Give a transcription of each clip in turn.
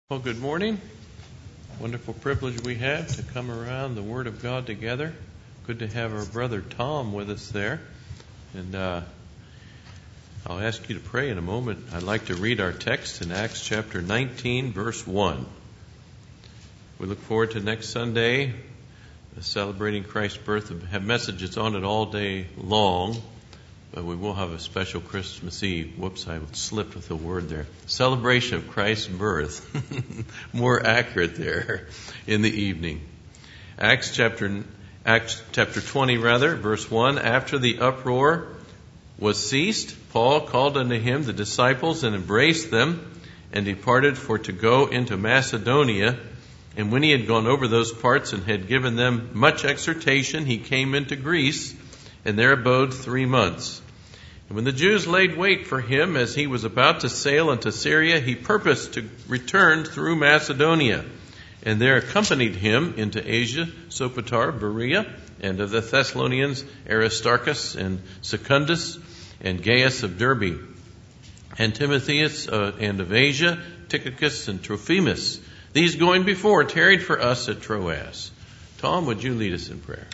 Well, good morning. Wonderful privilege we have to come around the Word of God together. Good to have our brother Tom with us there. And I'll ask you to pray in a moment. I'd like to read our text in Acts chapter 19, verse 1. We look forward to next Sunday, celebrating Christ's birth. We have messages on it all day long. But we will have a special Christmas Eve. Whoops, I slipped with a word there. Celebration of Christ's birth. More accurate there in the evening. Acts chapter 20, verse 1. After the uproar was ceased, Paul called unto him the disciples and embraced them and departed for to go into Macedonia. And when he had gone over those parts and had given them much exhortation, he came into Greece and there abode 3 months. And when the Jews laid wait for him as he was about to sail into Syria, he purposed to return through Macedonia. And there accompanied him into Asia, Sopater, Berea, and of the Thessalonians, Aristarchus and Secundus, and Gaius of Derbe, and Timotheus, and of Asia, Tychicus and Trophimus. These going before tarried for us at Troas. Tom, would you lead us in prayer?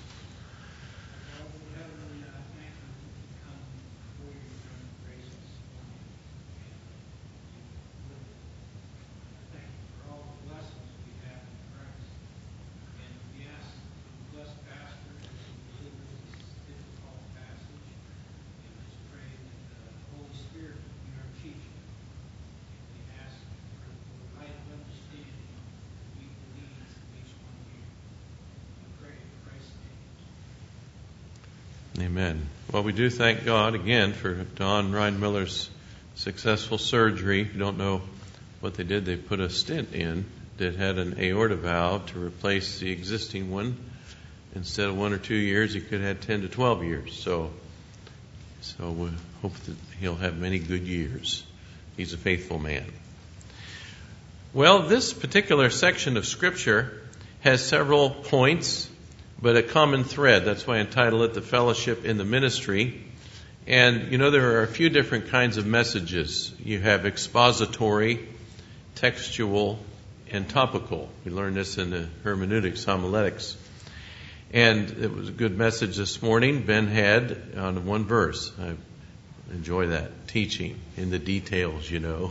Amen. Well, we do thank God again for Don Reinmiller's successful surgery. If you don't know what they did, they put a stent in that had an aorta valve to replace the existing one. Instead of 1 or 2 years, he could have had 10 to 12 years. So we hope that he'll have many good years. He's a faithful man. Well, this particular section of Scripture has several points, but a common thread. That's why I entitled it The Fellowship in the Ministry. And, there are a few different kinds of messages. You have expository, textual, and topical. We learned this in the hermeneutics, homiletics. And it was a good message this morning Ben had on one verse. I enjoy that, teaching in the details,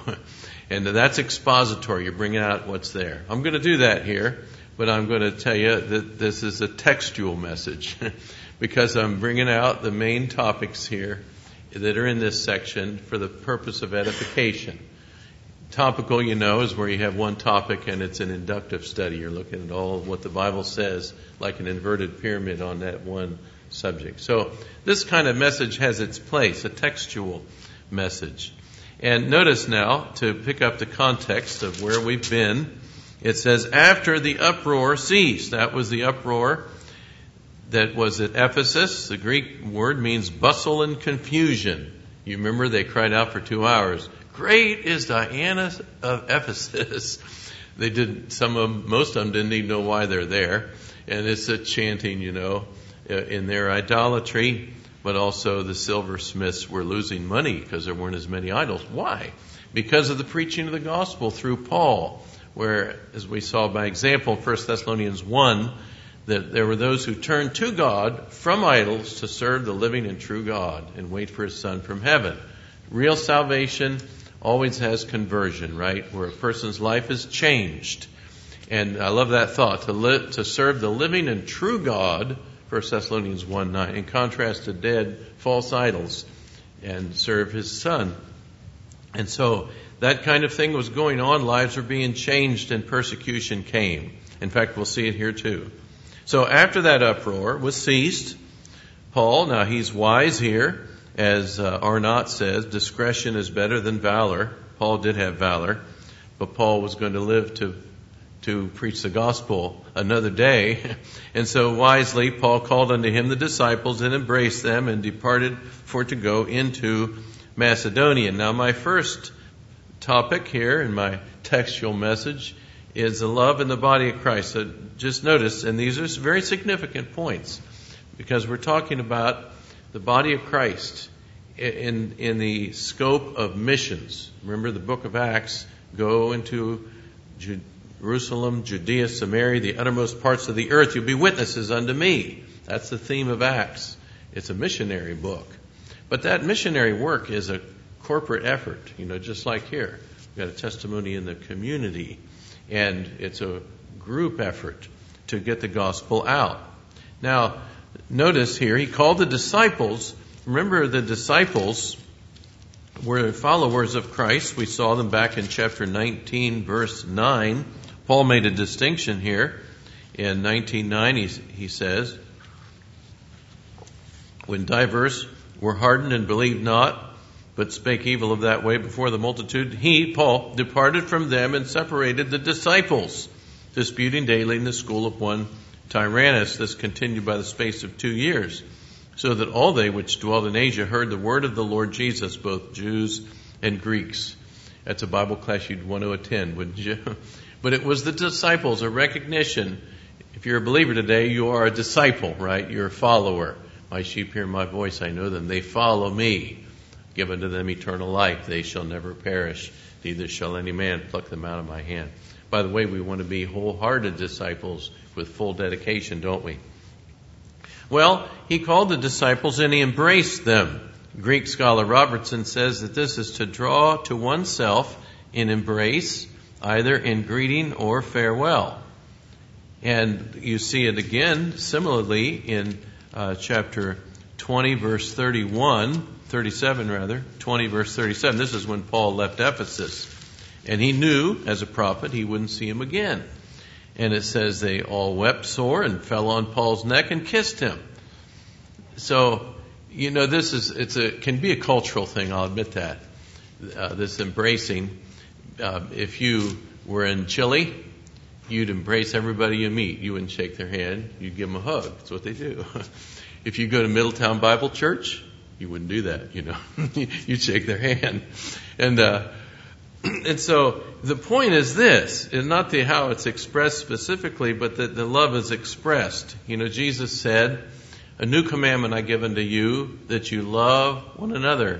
And that's expository. You're bringing out what's there. I'm going to do that here. But I'm going to tell you that this is a textual message because I'm bringing out the main topics here that are in this section for the purpose of edification. Topical, is where you have one topic and it's an inductive study. You're looking at all of what the Bible says, like an inverted pyramid on that one subject. So this kind of message has its place, a textual message. And notice now, to pick up the context of where we've been, it says, after the uproar ceased. That was the uproar that was at Ephesus. The Greek word means bustle and confusion. You remember they cried out for 2 hours, "Great is Diana of Ephesus." Most of them didn't even know why they're there. And it's a chanting, in their idolatry. But also the silversmiths were losing money because there weren't as many idols. Why? Because of the preaching of the gospel through Paul. Where, as we saw by example, 1 Thessalonians 1, that there were those who turned to God from idols to serve the living and true God and wait for His Son from heaven. Real salvation always has conversion, right? Where a person's life is changed. And I love that thought, to serve the living and true God, 1 Thessalonians 1:9, in contrast to dead false idols, and serve His Son. And so that kind of thing was going on. Lives were being changed and persecution came. In fact, we'll see it here too. So after that uproar was ceased, Paul, now he's wise here, as Arnott says, discretion is better than valor. Paul did have valor, but Paul was going to live to preach the gospel another day. And so wisely, Paul called unto him the disciples and embraced them and departed for to go into Macedonia. Now my first topic here in my textual message is the love in the body of Christ. So just notice, and these are very significant points, because we're talking about the body of Christ in the scope of missions. Remember the book of Acts, go into Jerusalem, Judea, Samaria, the uttermost parts of the earth, you'll be witnesses unto me. That's the theme of Acts. It's a missionary book. But that missionary work is a corporate effort, just like here. We've got a testimony in the community, and it's a group effort to get the gospel out. Now, notice here, he called the disciples. Remember, the disciples were followers of Christ. We saw them back in chapter 19, verse 9. Paul made a distinction here. In 19:9, he says, when divers were hardened and believed not, but spake evil of that way before the multitude, he, Paul, departed from them and separated the disciples, disputing daily in the school of one Tyrannus. This continued by the space of 2 years, so that all they which dwelt in Asia heard the word of the Lord Jesus, both Jews and Greeks. That's a Bible class you'd want to attend, wouldn't you? But it was the disciples, a recognition. If you're a believer today, you are a disciple, right? You're a follower. My sheep hear my voice, I know them. They follow me. Give unto them eternal life. They shall never perish. Neither shall any man pluck them out of my hand. By the way, we want to be wholehearted disciples with full dedication, don't we? Well, he called the disciples and he embraced them. Greek scholar Robertson says that this is to draw to oneself in embrace, either in greeting or farewell. And you see it again, similarly, in chapter 20, verse 20, verse 37. This is when Paul left Ephesus. And he knew, as a prophet, he wouldn't see him again. And it says they all wept sore and fell on Paul's neck and kissed him. So, this can be a cultural thing, I'll admit that. This embracing. If you were in Chile, you'd embrace everybody you meet. You wouldn't shake their hand. You'd give them a hug. That's what they do. If you go to Middletown Bible Church, you wouldn't do that, You'd shake their hand. And so the point is this, is not how it's expressed specifically, but that the love is expressed. Jesus said, a new commandment I give unto you, that you love one another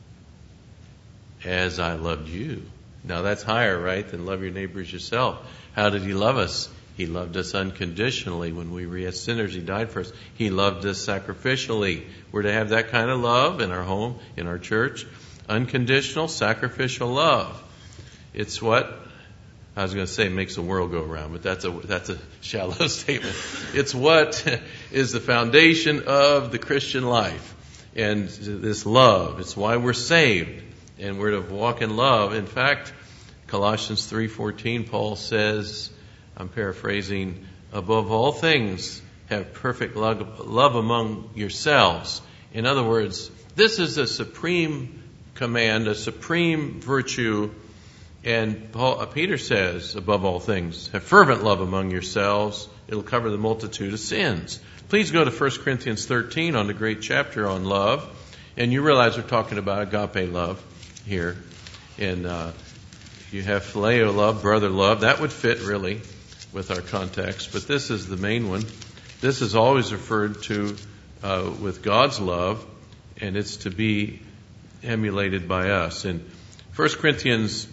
as I loved you. Now that's higher, right, than love your neighbor as yourself. How did he love us? He loved us unconditionally. When we were yet sinners, he died for us. He loved us sacrificially. We're to have that kind of love in our home, in our church. Unconditional, sacrificial love. It's what, I was going to say makes the world go around, but that's a shallow statement. It's what is the foundation of the Christian life. And this love, it's why we're saved. And we're to walk in love. In fact, Colossians 3:14, Paul says, I'm paraphrasing, above all things, have perfect love among yourselves. In other words, this is a supreme command, a supreme virtue. And Peter says, above all things, have fervent love among yourselves. It'll cover the multitude of sins. Please go to 1 Corinthians 13 on the great chapter on love. And you realize we're talking about agape love here. And you have phileo love, brother love. That would fit really with our context. But this is the main one. This is always referred to with God's love. And it's to be emulated by us. In 1 Corinthians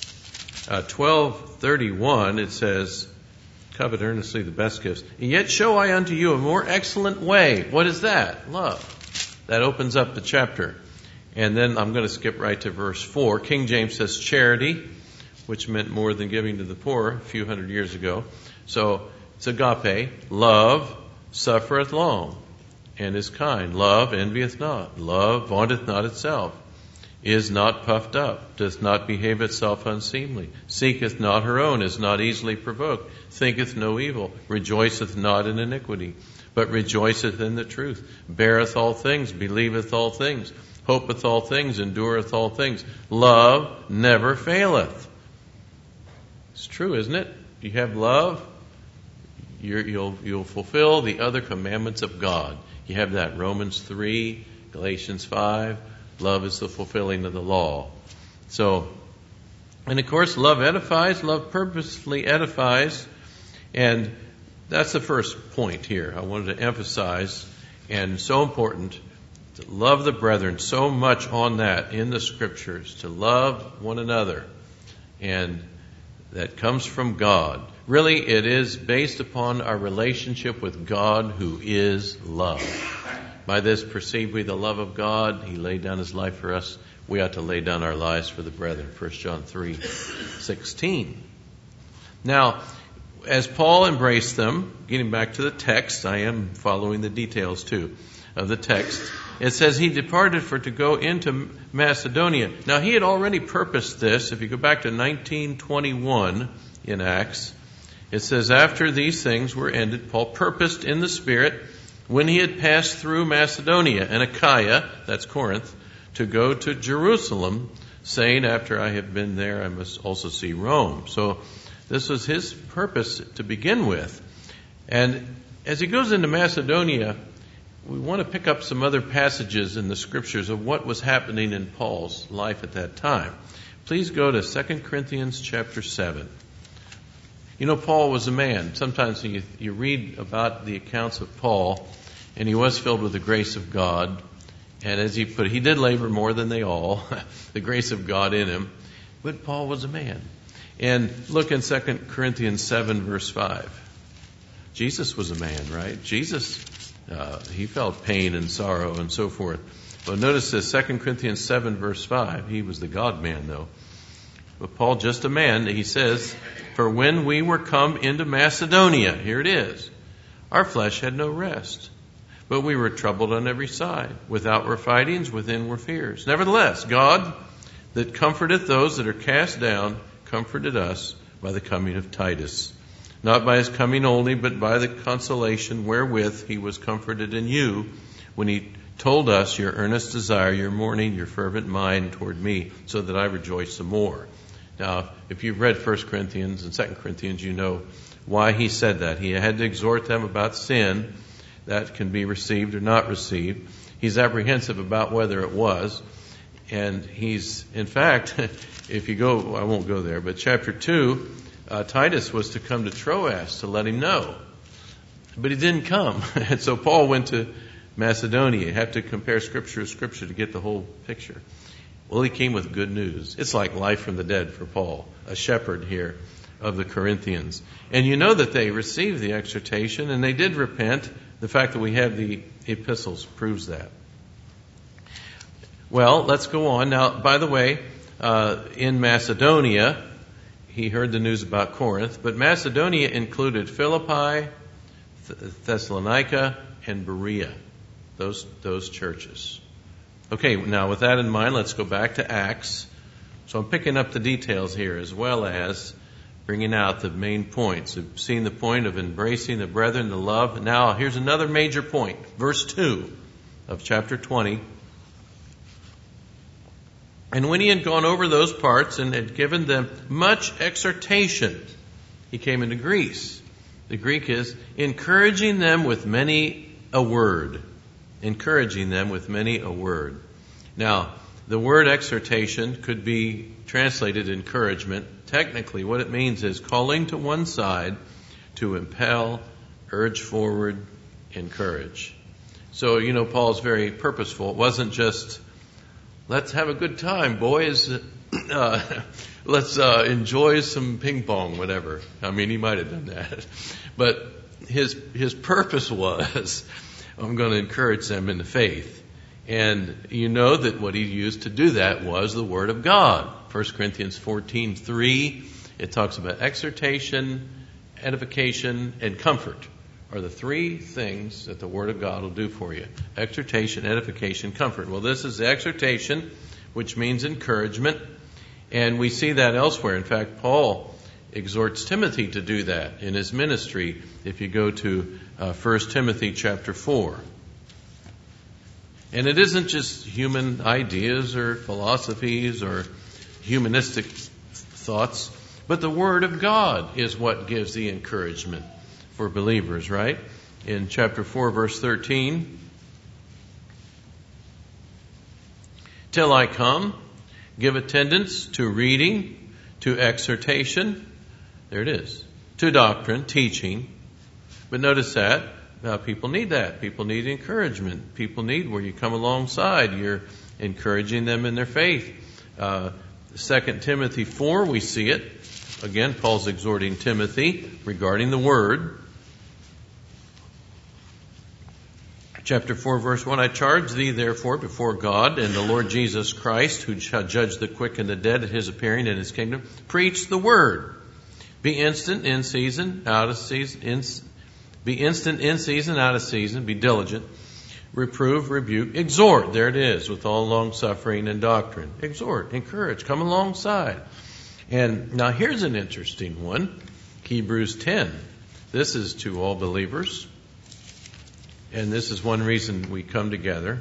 12:31, it says, covet earnestly the best gifts. And yet show I unto you a more excellent way. What is that? Love. That opens up the chapter. And then I'm going to skip right to verse 4. King James says charity, which meant more than giving to the poor a few hundred years ago. So it's agape. Love suffereth long and is kind. Love envieth not. Love vaunteth not itself. Is not puffed up, doth not behave itself unseemly, seeketh not her own, is not easily provoked, thinketh no evil, rejoiceth not in iniquity, but rejoiceth in the truth, beareth all things, believeth all things, hopeth all things, endureth all things. Love never faileth. It's true, isn't it? You have love, you'll fulfill the other commandments of God. You have that Romans 3, Galatians 5. Love is the fulfilling of the law. So, and of course, love edifies. Love purposefully edifies. And that's the first point here I wanted to emphasize. And so important to love the brethren. So much on that in the Scriptures. To love one another. And that comes from God. Really, it is based upon our relationship with God, who is love. By this perceive we the love of God. He laid down his life for us. We ought to lay down our lives for the brethren. 1 John 3:16. Now, as Paul embraced them, getting back to the text, I am following the details too of the text. It says he departed for to go into Macedonia. Now, he had already purposed this. If you go back to 19:21 in Acts, it says, after these things were ended, Paul purposed in the Spirit, when he had passed through Macedonia and Achaia, that's Corinth, to go to Jerusalem, saying, after I have been there, I must also see Rome. So this was his purpose to begin with. And as he goes into Macedonia, we want to pick up some other passages in the Scriptures of what was happening in Paul's life at that time. Please go to 2 Corinthians chapter 7. You know, Paul was a man. Sometimes you read about the accounts of Paul, and he was filled with the grace of God. And as he put it, he did labor more than they all, the grace of God in him. But Paul was a man. And look in 2 Corinthians 7, verse 5. Jesus was a man, right? Jesus, he felt pain and sorrow and so forth. But notice this, 2 Corinthians 7, verse 5. He was the God-man, though. But Paul, just a man, he says, for when we were come into Macedonia, here it is, our flesh had no rest, but we were troubled on every side. Without were fightings, within were fears. Nevertheless, God, that comforteth those that are cast down, comforted us by the coming of Titus. Not by his coming only, but by the consolation wherewith he was comforted in you, when he told us your earnest desire, your mourning, your fervent mind toward me, so that I rejoice the more. Now, if you've read 1 Corinthians and 2 Corinthians, you know why he said that. He had to exhort them about sin that can be received or not received. He's apprehensive about whether it was. And he's, in fact, if you go, I won't go there, but chapter 2, Titus was to come to Troas to let him know. But he didn't come. And so Paul went to Macedonia. You have to compare Scripture to Scripture to get the whole picture. Well, he came with good news. It's like life from the dead for Paul, a shepherd here of the Corinthians. And you know that they received the exhortation and they did repent. The fact that we have the epistles proves that. Well, let's go on. Now, by the way, in Macedonia, he heard the news about Corinth, but Macedonia included Philippi, Thessalonica, and Berea, those churches. Okay, now with that in mind, let's go back to Acts. So I'm picking up the details here as well as bringing out the main points. We've seen the point of embracing the brethren, the love. Now, here's another major point. Verse 2 of chapter 20. And when he had gone over those parts and had given them much exhortation, he came into Greece. The Greek is encouraging them with many a word. Encouraging them with many a word. Now, the word exhortation could be translated encouragement. Technically, what it means is calling to one side to impel, urge forward, encourage. So, you know, Paul's very purposeful. It wasn't just, let's have a good time, boys. Let's enjoy some ping pong, whatever. I mean, he might have done that. But his purpose was, I'm going to encourage them in the faith. And you know that what he used to do that was the Word of God. 1 Corinthians 14:3, it talks about exhortation, edification, and comfort are the three things that the Word of God will do for you. Exhortation, edification, comfort. Well, this is the exhortation, which means encouragement. And we see that elsewhere. In fact, Paul exhorts Timothy to do that in his ministry. If you go to 1 Timothy chapter 4. And it isn't just human ideas or philosophies or humanistic thoughts, but the Word of God is what gives the encouragement for believers, right? In chapter 4, verse 13, till I come, give attendance to reading, to exhortation, there it is, to doctrine, teaching. But notice that. People need that. People need encouragement. People need where you come alongside. You're encouraging them in their faith. 2 Timothy 4, we see it. again, Paul's exhorting Timothy regarding the Word. Chapter 4, verse 1, I charge thee therefore before God and the Lord Jesus Christ, who shall judge the quick and the dead at his appearing in his kingdom, preach the Word. Be instant in season, out of season, be instant in season, out of season, be diligent. Reprove, rebuke, exhort. There it is, with all long suffering and doctrine. Exhort, encourage, come alongside. And now here's an interesting one. Hebrews 10. This is to all believers. And this is one reason we come together.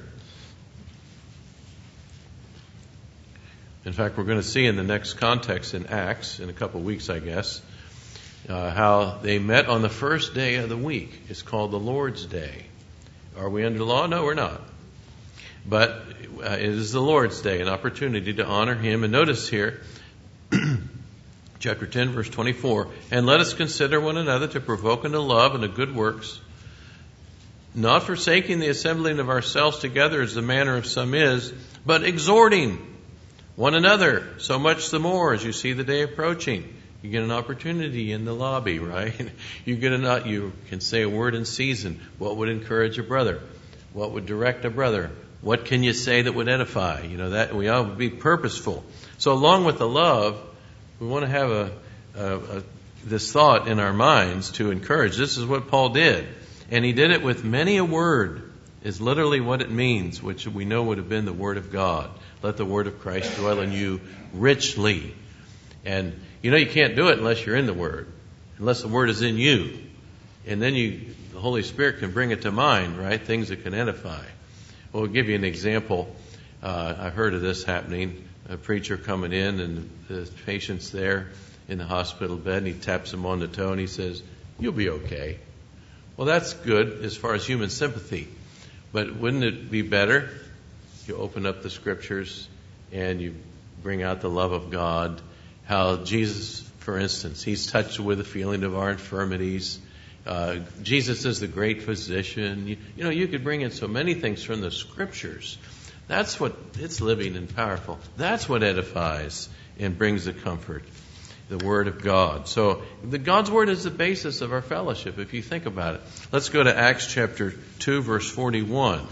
In fact, we're going to see in the next context in Acts, in a couple of weeks, I guess, how they met on the first day of the week. It's called the Lord's Day. Are we under law? No, we're not. But it is the Lord's Day, an opportunity to honor Him. And notice here, chapter 10, verse 24, and let us consider one another to provoke unto love and to good works, not forsaking the assembling of ourselves together as the manner of some is, but exhorting one another, so much the more as you see the day approaching. You get an opportunity in the lobby, right? You can say a word in season. What would encourage a brother? What would direct a brother? What can you say that would edify? That we ought to be purposeful. So along with the love, we want to have this thought in our minds to encourage. This is what Paul did. And he did it with many a word, is literally what it means, which we know would have been the Word of God. Let the Word of Christ dwell in you richly. And you can't do it unless you're in the Word, unless the Word is in you. And then the Holy Spirit can bring it to mind, right? Things that can edify. Well, I'll give you an example. I've heard of this happening. A preacher coming in and the patient's there in the hospital bed and he taps him on the toe and he says, "You'll be okay." Well, that's good as far as human sympathy. But wouldn't it be better? You open up the Scriptures and you bring out the love of God. How Jesus, for instance, He's touched with the feeling of our infirmities. Jesus is the great physician. You could bring in so many things from the Scriptures. That's what, it's living and powerful. That's what edifies and brings the comfort. The Word of God. So God's Word is the basis of our fellowship, if you think about it. Let's go to Acts chapter 2, verse 41.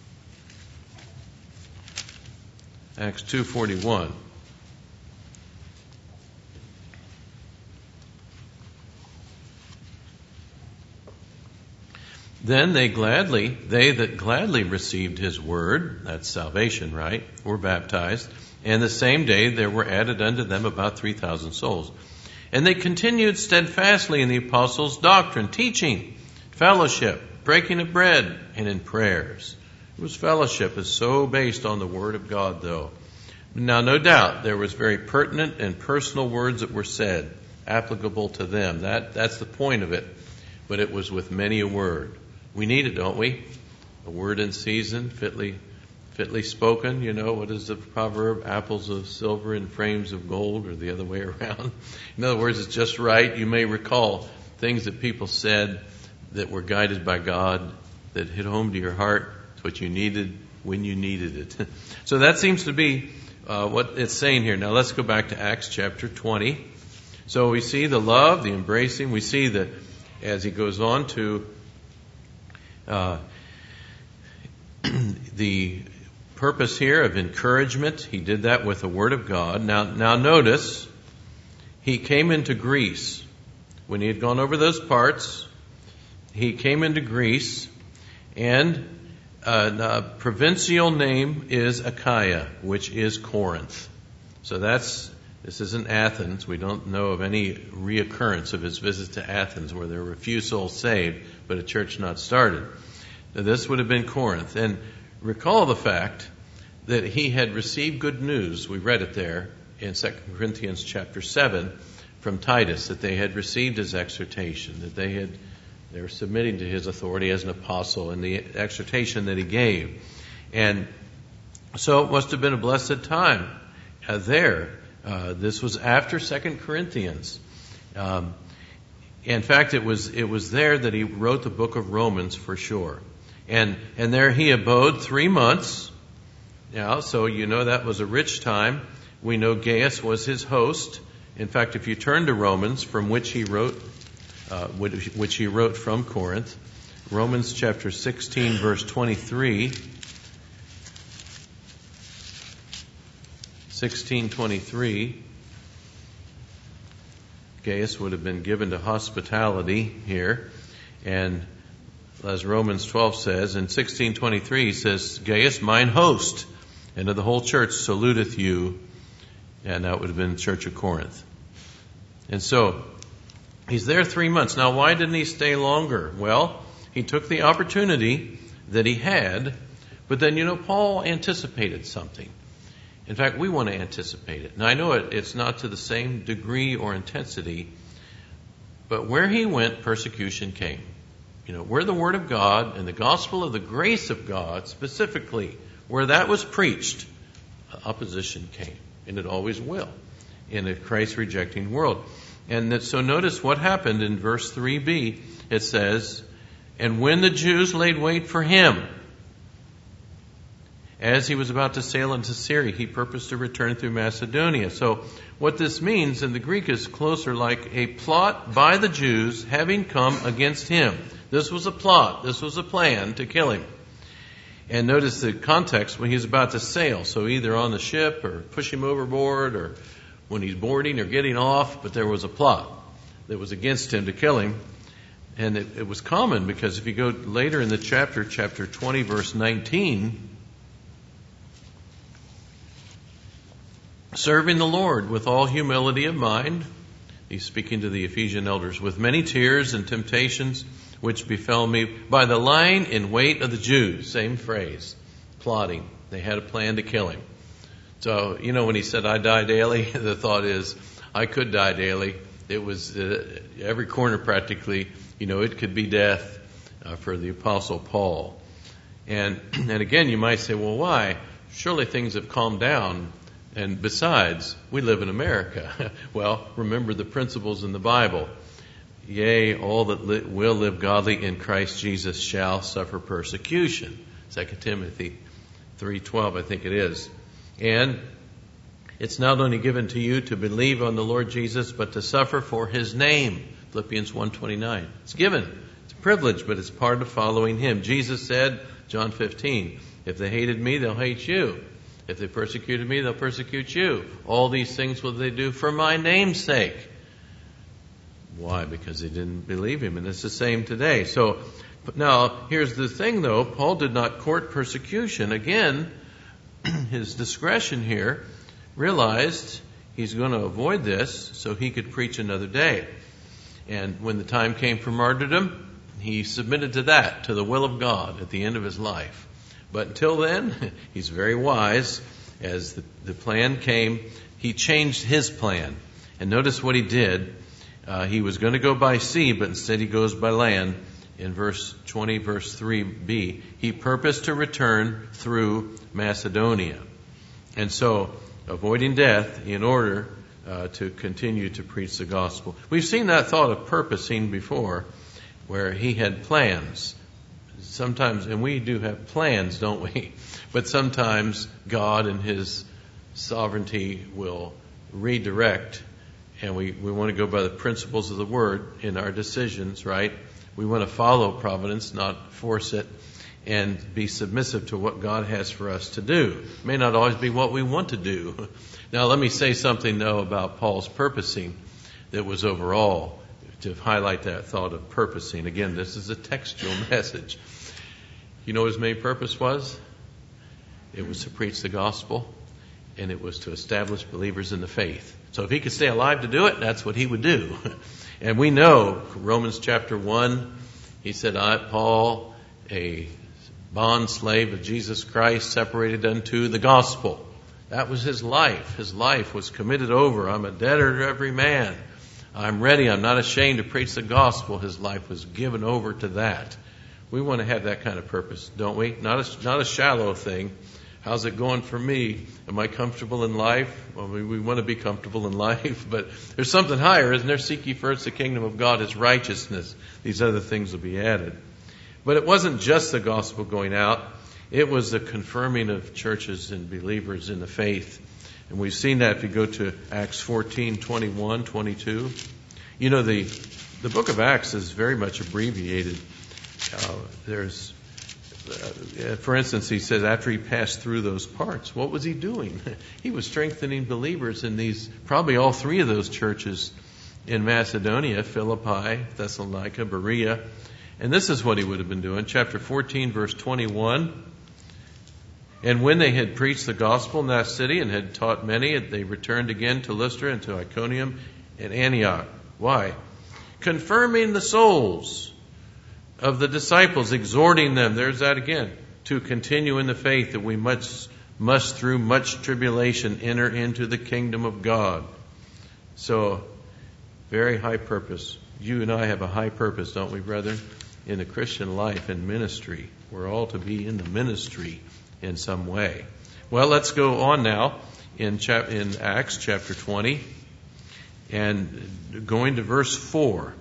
Acts 2:41. Then they that gladly received His word, that's salvation, right, were baptized. And the same day there were added unto them about 3,000 souls. And they continued steadfastly in the apostles' doctrine, teaching, fellowship, breaking of bread, and in prayers. It was fellowship is so based on the Word of God, though. Now, no doubt, there was very pertinent and personal words that were said, applicable to them. That's the point of it. But it was with many a word. We need it, don't we? A word in season, fitly spoken. What is the proverb? Apples of silver in frames of gold, or the other way around. In other words, it's just right. You may recall things that people said that were guided by God, that hit home to your heart. It's what you needed when you needed it. So that seems to be what it's saying here. Now let's go back to Acts chapter 20. So we see the love, the embracing. We see that as he goes on to the purpose here of encouragement. He did that with the Word of God. Now notice, he came into Greece. When he had gone over those parts, he came into Greece, and the provincial name is Achaia, which is Corinth. So this isn't Athens. We don't know of any reoccurrence of his visit to Athens where there were a few souls saved, but a church not started. Now, this would have been Corinth. And recall the fact that he had received good news. We read it there in 2 Corinthians chapter 7 from Titus, that they had received his exhortation, that they were submitting to his authority as an apostle and the exhortation that he gave. And so it must have been a blessed time there. This was after 2 Corinthians. In fact, it was there that he wrote the book of Romans for sure. And there he abode 3 months. Now, so that was a rich time. We know Gaius was his host, In fact, if you turn to Romans, from which he wrote from Corinth, Romans chapter 16, verse 23. 16:23. Gaius would have been given to hospitality here, and as Romans 12 says, in 16:23 he says, Gaius, mine host, and of the whole church saluteth you, and that would have been the church of Corinth. And so, he's there 3 months. Now, why didn't he stay longer? Well, he took the opportunity that he had, but then, Paul anticipated something. In fact, we want to anticipate it. Now, I know it's not to the same degree or intensity, but where he went, persecution came. Where the Word of God and the gospel of the grace of God, specifically, where that was preached, opposition came. And it always will in a Christ-rejecting world. And so notice what happened in verse 3b. It says, and when the Jews laid wait for him, as he was about to sail into Syria, he purposed to return through Macedonia. So what this means in the Greek is closer like a plot by the Jews having come against him. This was a plot. This was a plan to kill him. And notice the context when he's about to sail. So either on the ship or push him overboard or when he's boarding or getting off. But there was a plot that was against him to kill him. And it was common because if you go later in the chapter 20, verse 19, serving the Lord with all humility of mind, he's speaking to the Ephesian elders, with many tears and temptations which befell me by the lying in wait of the Jews. Same phrase, plotting. They had a plan to kill him. So, when he said, I die daily, the thought is, I could die daily. It was every corner practically, it could be death for the Apostle Paul. And again, you might say, well, why? Surely things have calmed down. And besides, we live in America. Well, remember the principles in the Bible. Yea, all that will live godly in Christ Jesus shall suffer persecution. 2 Timothy 3:12, I think it is. And it's not only given to you to believe on the Lord Jesus, but to suffer for his name. Philippians 1:29. It's given. It's a privilege, but it's part of following him. Jesus said, John 15, if they hated me, they'll hate you. If they persecuted me, they'll persecute you. All these things will they do for my name's sake. Why? Because they didn't believe him. And it's the same today. So now, here's the thing though. Paul did not court persecution. Again, his discretion here, realized he's going to avoid this so he could preach another day. And when the time came for martyrdom, he submitted to that, to the will of God at the end of his life. But until then, he's very wise. As the plan came, he changed his plan. And notice what he did. He was going to go by sea, but instead he goes by land. In verse 20, verse 3b, he purposed to return through Macedonia. And so, avoiding death in order to continue to preach the gospel. We've seen that thought of purposing before, where he had plans. Sometimes, and we do have plans, don't we? But sometimes God in his sovereignty will redirect, and we want to go by the principles of the Word in our decisions, right? We want to follow providence, not force it, and be submissive to what God has for us to do. It may not always be what we want to do. Now, let me say something, though, about Paul's purposing that was overall to highlight that thought of purposing. Again, this is a textual message. You know what his main purpose was? It was to preach the gospel, and it was to establish believers in the faith. So if he could stay alive to do it, that's what he would do. And we know, Romans chapter 1, he said, I, Paul, a bond slave of Jesus Christ, separated unto the gospel. That was his life. His life was committed over. I'm a debtor to every man. I'm ready. I'm not ashamed to preach the gospel. His life was given over to that. We want to have that kind of purpose, don't we? Not a shallow thing. How's it going for me? Am I comfortable in life? Well, we want to be comfortable in life, but there's something higher, isn't there? Seek ye first the kingdom of God, his righteousness. These other things will be added. But it wasn't just the gospel going out. It was the confirming of churches and believers in the faith. And we've seen that if you go to Acts 14, 21, 22. You know, the book of Acts is very much abbreviated. For instance, he says after he passed through those parts, what was he doing? He was strengthening believers in probably all three of those churches in Macedonia, Philippi, Thessalonica, Berea. And this is what he would have been doing. Chapter 14, verse 21. And when they had preached the gospel in that city and had taught many, they returned again to Lystra and to Iconium and Antioch. Why? Confirming the souls of the disciples, exhorting them, there's that again, to continue in the faith, that we must through much tribulation enter into the kingdom of God. So, very high purpose. You and I have a high purpose, don't we, brethren? In the Christian life and ministry. We're all to be in the ministry in some way. Well, let's go on now in Acts chapter 20 and going to verse 4.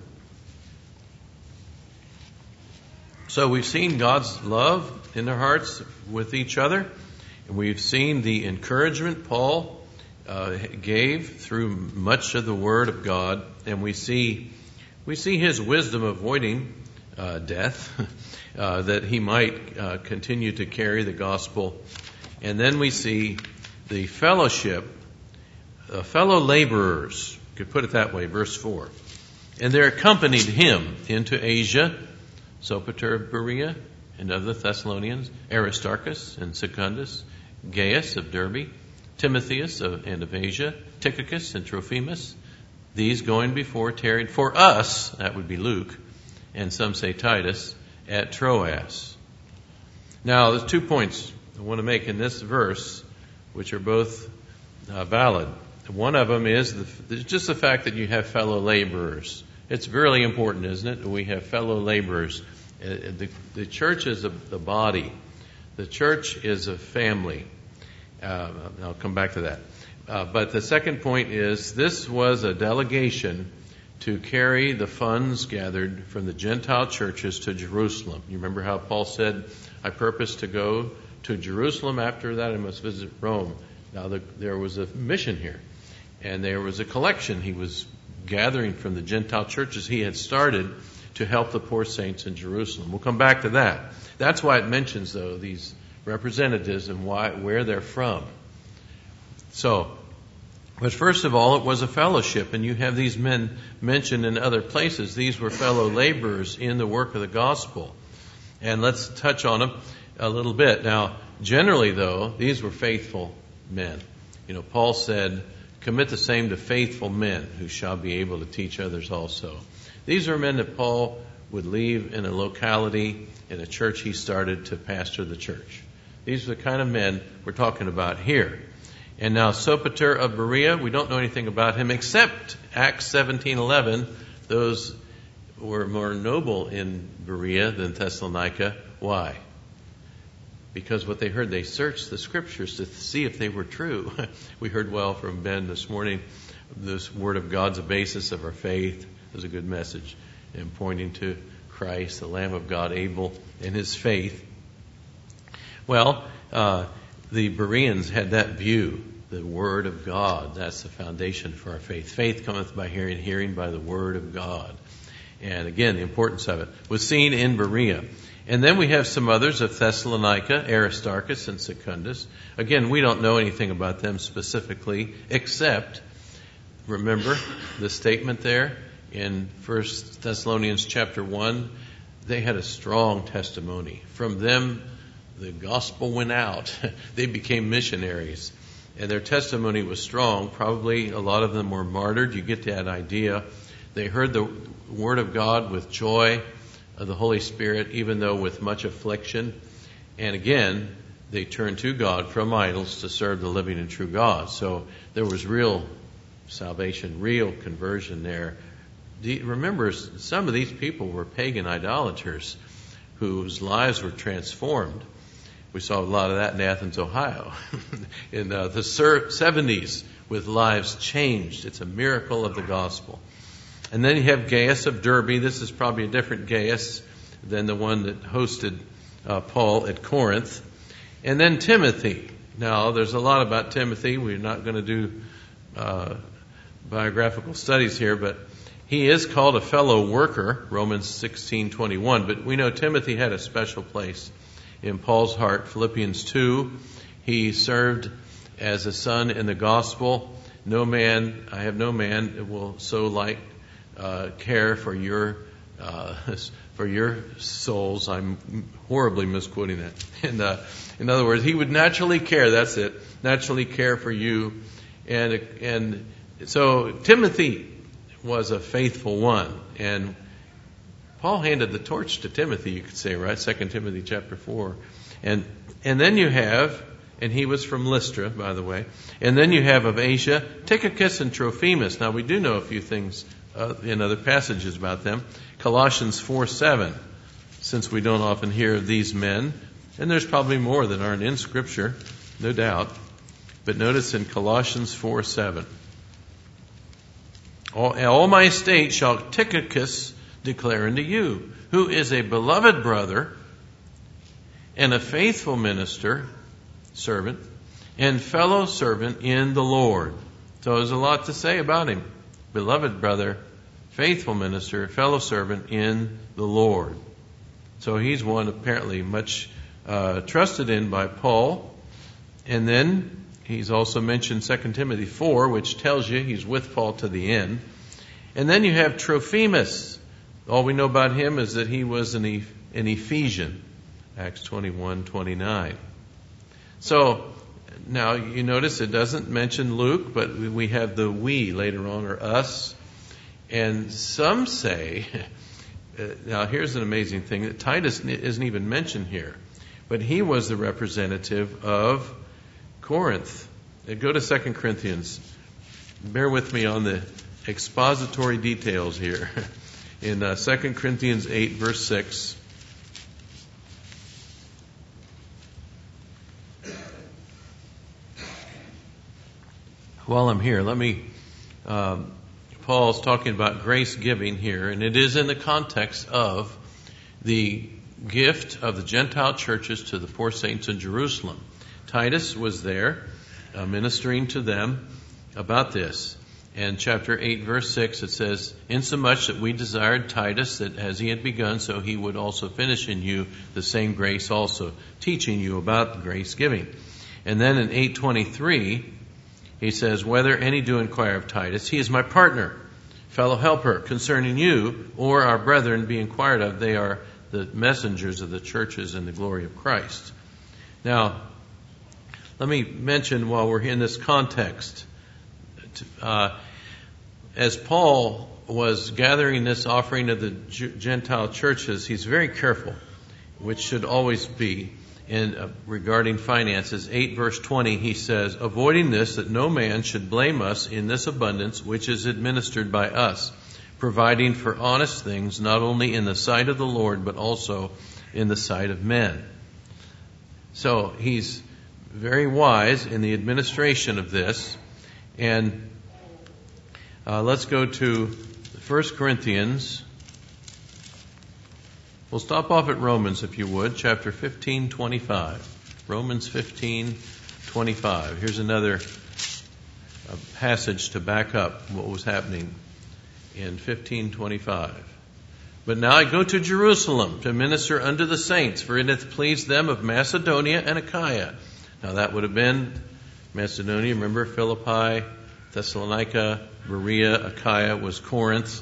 So we've seen God's love in their hearts with each other. And we've seen the encouragement Paul gave through much of the Word of God. And we see his wisdom avoiding death, that he might continue to carry the gospel. And then we see the fellowship, fellow laborers, you could put it that way, verse 4. And they accompanied him into Asia, Sopater of Berea, and of the Thessalonians, Aristarchus and Secundus, Gaius of Derbe, Timotheus and of Asia, Tychicus and Trophimus. These going before tarried for us, that would be Luke, and some say Titus, at Troas. Now, there's 2 points I want to make in this verse, which are both valid. One of them is just the fact that you have fellow laborers. It's really important, isn't it, that we have fellow laborers. The church is the body. The church is a family. I'll come back to that. But the second point is this was a delegation to carry the funds gathered from the Gentile churches to Jerusalem. You remember how Paul said, I purpose to go to Jerusalem. After that, I must visit Rome. Now, there was a mission here, and there was a collection he was gathering from the Gentile churches he had started to help the poor saints in Jerusalem. We'll come back to that. That's why it mentions, though, these representatives and where they're from. But first of all, it was a fellowship, and you have these men mentioned in other places. These were fellow laborers in the work of the gospel. And let's touch on them a little bit. Now, generally, though, these were faithful men. You know, Paul said, commit the same to faithful men who shall be able to teach others also. These are men that Paul would leave in a locality, in a church he started to pastor the church. These are the kind of men we're talking about here. And now Sopater of Berea, we don't know anything about him except Acts 17:11. Those were more noble in Berea than Thessalonica. Why? Because what they heard, they searched the scriptures to see if they were true. We heard well from Ben this morning. This word of God's a basis of our faith. It was a good message in pointing to Christ, the Lamb of God, Abel, and his faith. Well, the Bereans had that view, the Word of God. That's the foundation for our faith. Faith cometh by hearing, hearing by the Word of God. And again, the importance of it was seen in Berea. And then we have some others of Thessalonica, Aristarchus and Secundus. Again, we don't know anything about them specifically, except, remember the statement there in 1 Thessalonians chapter 1, they had a strong testimony. From them, the gospel went out. They became missionaries. And their testimony was strong. Probably a lot of them were martyred. You get that idea. They heard the word of God with joy of the Holy Spirit, even though with much affliction. And again, they turned to God from idols to serve the living and true God. So there was real salvation, real conversion there. Remember, some of these people were pagan idolaters whose lives were transformed. We saw a lot of that in Athens, Ohio, in the 70s, with lives changed. It's a miracle of the gospel. And then you have Gaius of Derbe. This is probably a different Gaius than the one that hosted Paul at Corinth. And then Timothy. Now, there's a lot about Timothy. We're not going to do biographical studies here, but he is called a fellow worker, Romans 16:21. But we know Timothy had a special place in Paul's heart. Philippians 2, he served as a son in the gospel. I have no man that will so care for your souls. I'm horribly misquoting that. And in other words, he would naturally care. That's it. Naturally care for you. And so Timothy was a faithful one. And Paul handed the torch to Timothy, you could say, right? 2 Timothy chapter 4. And then you have, and he was from Lystra, by the way. And then you have of Asia, Tychicus and Trophimus. Now we do know a few things in other passages about them. Colossians 4:7, since we don't often hear of these men. And there's probably more that aren't in Scripture, no doubt. But notice in Colossians 4:7. All my estate shall Tychicus declare unto you, who is a beloved brother and a faithful minister, servant, and fellow servant in the Lord. So there's a lot to say about him. Beloved brother, faithful minister, fellow servant in the Lord. So he's one apparently much trusted in by Paul. And then he's also mentioned 2 Timothy 4, which tells you he's with Paul to the end. And then you have Trophimus. All we know about him is that he was an Ephesian, Acts 21:29. So now you notice it doesn't mention Luke, but we have the we later on, or us. And some say, now here's an amazing thing, that Titus isn't even mentioned here, but he was the representative of Corinth. Go to 2 Corinthians. Bear with me on the expository details here. In 2 Corinthians 8, verse 6. While I'm here, Paul's talking about grace giving here, and it is in the context of the gift of the Gentile churches to the poor saints in Jerusalem. Titus was there ministering to them about this. And chapter 8, verse 6, it says, insomuch that we desired Titus, that as he had begun, so he would also finish in you the same grace also, teaching you about grace giving. And then in 8:23, he says, whether any do inquire of Titus, he is my partner, fellow helper, concerning you, or our brethren be inquired of, they are the messengers of the churches in the glory of Christ. Now, let me mention while we're in this context, as Paul was gathering this offering of the Gentile churches, he's very careful, which should always be, regarding finances. 8 verse 20, he says, avoiding this, that no man should blame us in this abundance which is administered by us, providing for honest things, not only in the sight of the Lord, but also in the sight of men. So he's very wise in the administration of this. And let's go to 1 Corinthians. We'll stop off at Romans, if you would, chapter 15:25. Romans 15:25. Here's another passage to back up what was happening in 15:25. But now I go to Jerusalem to minister unto the saints, for it hath pleased them of Macedonia and Achaia. Now that would have been Macedonia, remember, Philippi, Thessalonica, Berea, Achaia was Corinth.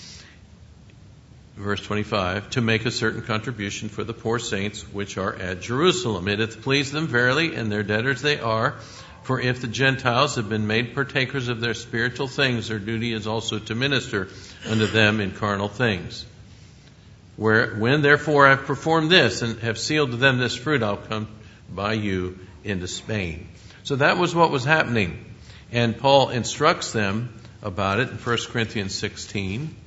Verse 25, to make a certain contribution for the poor saints which are at Jerusalem. It hath pleased them verily, and their debtors they are. For if the Gentiles have been made partakers of their spiritual things, their duty is also to minister unto them in carnal things. When therefore I have performed this, and have sealed to them this fruit, I'll come by you into Spain. So that was what was happening. And Paul instructs them about it in 1 Corinthians 16.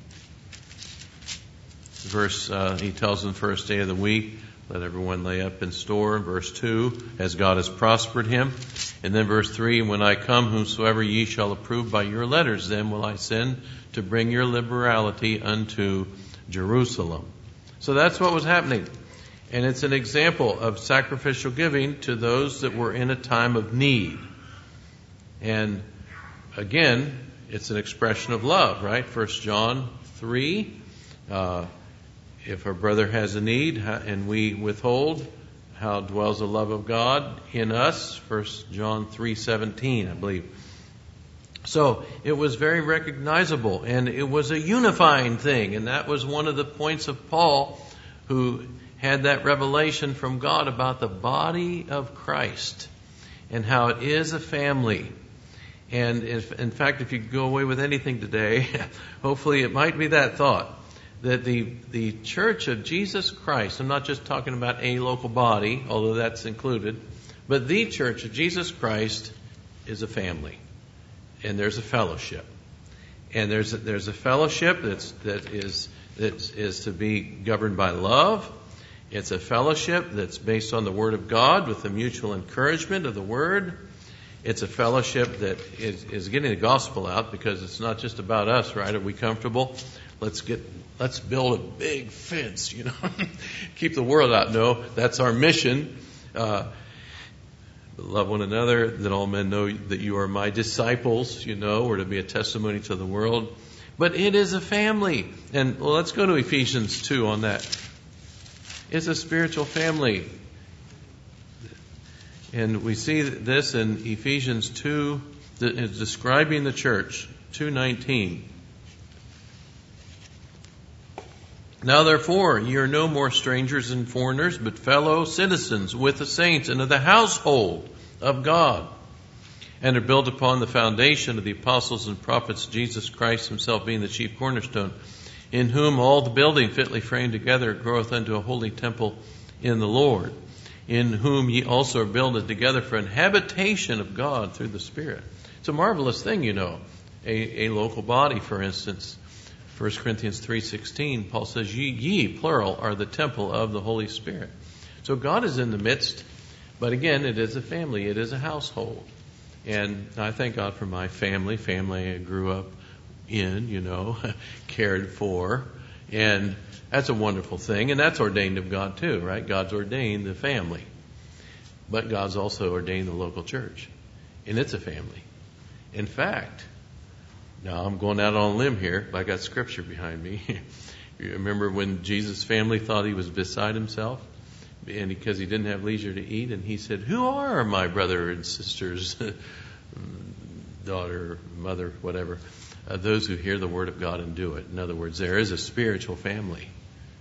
He tells them first day of the week, let everyone lay up in store. Verse 2, as God has prospered him. And then verse 3, when I come, whomsoever ye shall approve by your letters, then will I send to bring your liberality unto Jerusalem. So that's what was happening. And it's an example of sacrificial giving to those that were in a time of need. And again, it's an expression of love, right? 1 John 3, if our brother has a need and we withhold, how dwells the love of God in us? 1 John 3:17, I believe. So it was very recognizable, and it was a unifying thing. And that was one of the points of Paul, who had that revelation from God about the body of Christ and how it is a family. And in fact, if you go away with anything today, hopefully it might be that thought, that the church of Jesus Christ, I'm not just talking about a local body, although that's included, but the church of Jesus Christ is a family. And there's a fellowship. And there's a fellowship that is to be governed by love. It's a fellowship that's based on the Word of God with the mutual encouragement of the Word. It's a fellowship that is getting the gospel out, because it's not just about us, right? Are we comfortable? Let's build a big fence, keep the world out. No, that's our mission. Love one another, that all men know that you are my disciples, or to be a testimony to the world. But it is a family. And let's go to Ephesians 2 on that. It's a spiritual family. And we see this in Ephesians 2, that is describing the church, 2:19. Now therefore, ye are no more strangers and foreigners, but fellow citizens with the saints and of the household of God, and are built upon the foundation of the apostles and prophets, Jesus Christ himself being the chief cornerstone, in whom all the building fitly framed together groweth unto a holy temple in the Lord, in whom ye also are builded together for an habitation of God through the Spirit. It's a marvelous thing, a local body, for instance. 1 Corinthians 3:16, Paul says, ye, plural, are the temple of the Holy Spirit. So God is in the midst, but again, it is a family, it is a household. And I thank God for my family I grew up in, cared for. And that's a wonderful thing, and that's ordained of God too, right? God's ordained the family. But God's also ordained the local church. And it's a family. In fact, now I'm going out on a limb here, but I got scripture behind me. You remember when Jesus' family thought he was beside himself? And because he didn't have leisure to eat, and he said, who are my brother and sisters, daughter, mother, whatever, those who hear the word of God and do it? In other words, there is a spiritual family.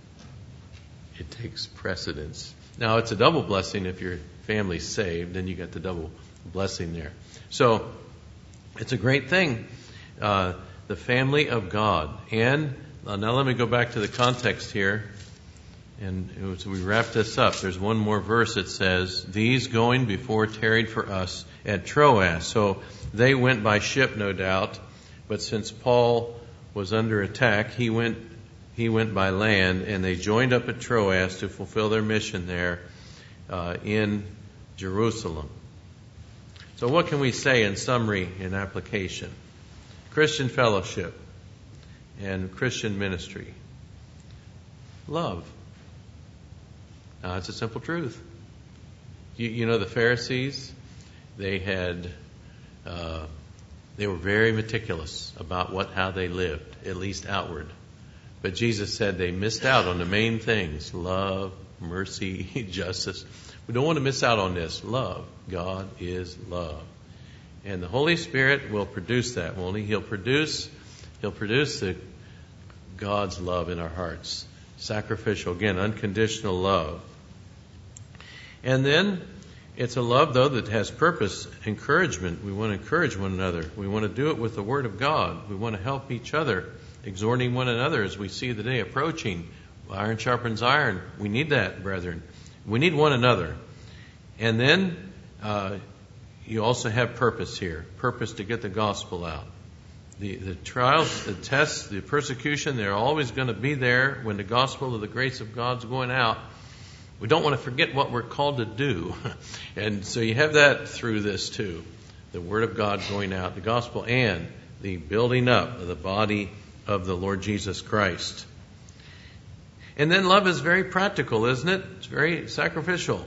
It takes precedence. Now, it's a double blessing if your family's saved, then you got the double blessing there. So, it's a great thing. The family of God. And now let me go back to the context here. And as we wrap this up, there's one more verse that says, these going before tarried for us at Troas. So they went by ship, no doubt. But since Paul was under attack, he went by land, and they joined up at Troas to fulfill their mission there in Jerusalem. So what can we say in summary and application? Christian fellowship and Christian ministry. Love. Now, it's a simple truth. You know, the Pharisees, they were very meticulous about how they lived, at least outward. But Jesus said they missed out on the main things: love, mercy, justice. We don't want to miss out on this. Love. God is love. And the Holy Spirit will produce that, won't He? He'll produce God's love in our hearts. Sacrificial, again, unconditional love. And then it's a love, though, that has purpose, encouragement. We want to encourage one another. We want to do it with the Word of God. We want to help each other, exhorting one another as we see the day approaching. Iron sharpens iron. We need that, brethren. We need one another. And then you also have purpose here. Purpose to get the gospel out. The trials, the tests, the persecution, they're always going to be there when the gospel of the grace of God's going out. We don't want to forget what we're called to do. And so you have that through this too. The Word of God going out, the gospel, and the building up of the body of the Lord Jesus Christ. And then love is very practical, isn't it? It's very sacrificial.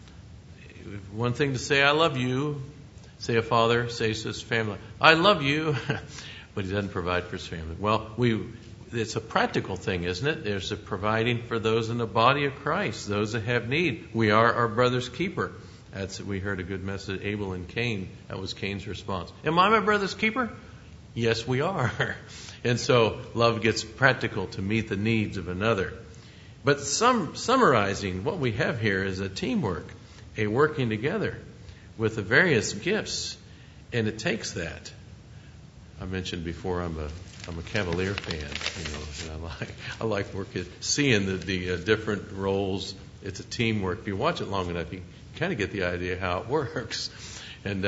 One thing to say, I love you. Say a father says to his family, I love you. But he doesn't provide for his family. Well, it's a practical thing, isn't it? There's a providing for those in the body of Christ, those that have need. We are our brother's keeper. We heard a good message, Abel and Cain. That was Cain's response. Am I my brother's keeper? Yes, we are. And so love gets practical to meet the needs of another. But summarizing, what we have here is a teamwork, a working together with the various gifts. And it takes that. I mentioned before I'm a Cavalier fan, and I like seeing the different roles. It's a teamwork. If you watch it long enough, you kind of get the idea how it works. And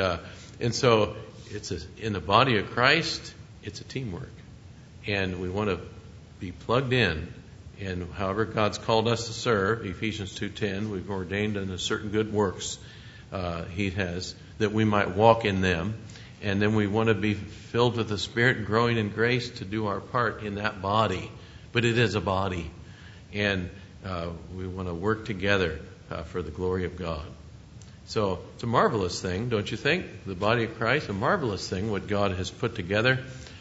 so it's in the body of Christ, it's a teamwork. And we want to be plugged in. And however God's called us to serve, Ephesians 2:10, we've ordained unto certain good works He has, that we might walk in them. And then we want to be filled with the Spirit and growing in grace to do our part in that body. But it is a body. And we want to work together for the glory of God. So it's a marvelous thing, don't you think? The body of Christ, a marvelous thing, what God has put together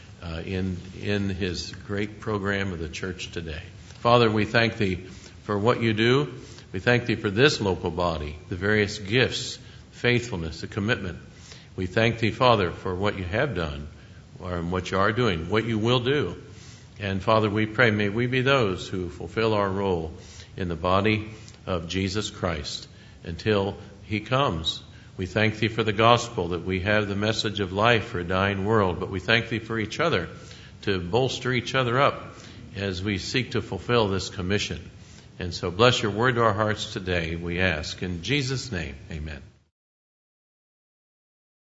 in His great program of the church today. Father, we thank Thee for what You do. We thank Thee for this local body, the various gifts, faithfulness, the commitment. We thank Thee, Father, for what You have done, and what You are doing, what You will do. And Father, we pray, may we be those who fulfill our role in the body of Jesus Christ until He comes. We thank Thee for the gospel, that we have the message of life for a dying world, but we thank Thee for each other, to bolster each other up as we seek to fulfill this commission. And so bless Your word to our hearts today, we ask. In Jesus' name, amen.